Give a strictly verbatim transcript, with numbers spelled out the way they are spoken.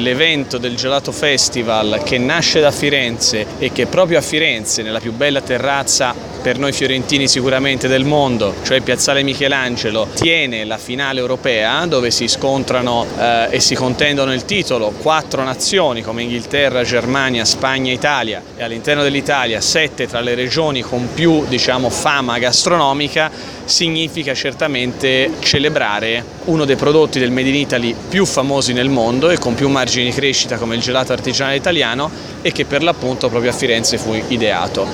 l'evento del Gelato Festival che nasce da Firenze e che proprio a Firenze, nella più bella terrazza per noi fiorentini sicuramente del mondo, cioè Piazzale Michelangelo, tiene la finale europea dove si scontrano eh, e si contendono il titolo quattro nazioni come Inghilterra, Germania, Spagna, Italia, e all'interno dell'Italia sette tra le regioni con più, diciamo, fama gastronomica, significa certamente celebrare uno dei prodotti del Made in Italy più famosi nel mondo e con più margini di crescita come il gelato artigianale italiano, e che per l'appunto proprio a Firenze fu ideato.